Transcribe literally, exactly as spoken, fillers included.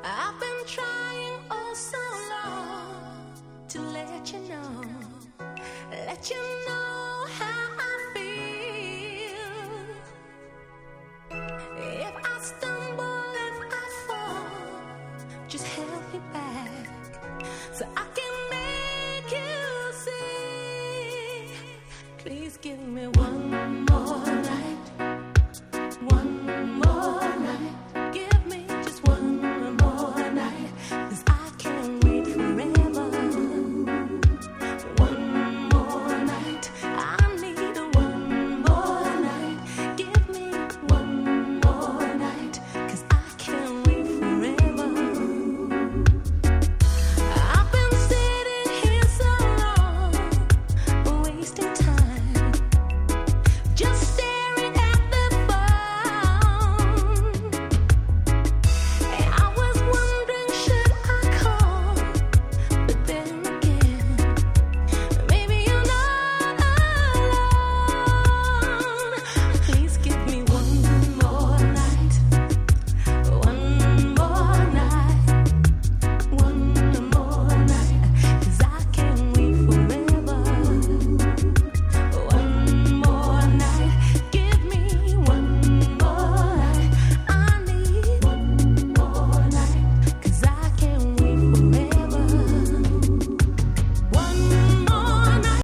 I've been trying oh so long to let you know, let you know how I feel. If I stumble, if I fall, just help me back so I can